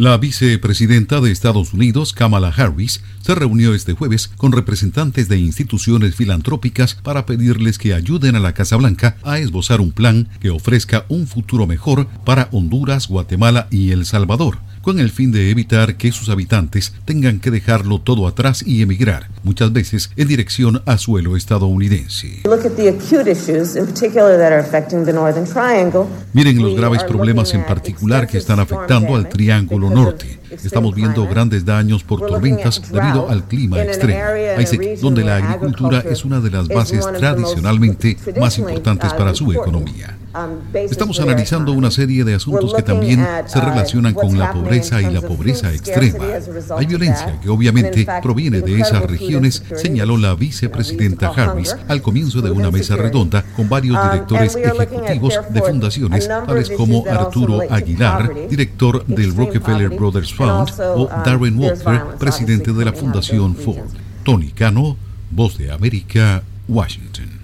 La vicepresidenta de Estados Unidos, Kamala Harris, se reunió este jueves con representantes de instituciones filantrópicas para pedirles que ayuden a la Casa Blanca a esbozar un plan que ofrezca un futuro mejor para Honduras, Guatemala y El Salvador, con el fin de evitar que sus habitantes tengan que dejarlo todo atrás y emigrar, muchas veces en dirección a suelo estadounidense. Miren los graves problemas en particular que están afectando al Triángulo Norte. Estamos viendo grandes daños por tormentas debido al clima extremo. Hay donde la agricultura es una de las bases tradicionalmente más importantes para su economía. Estamos analizando una serie de asuntos que también se relacionan con la pobreza y la pobreza extrema. Hay violencia que obviamente proviene de esas regiones, señaló la vicepresidenta Harris al comienzo de una mesa redonda con varios directores ejecutivos de fundaciones, tales como Arturo Aguilar, director del Rockefeller Brothers Fund, o Darren Walker, presidente de la Fundación Ford. Tony Cano, Voz de América, Washington.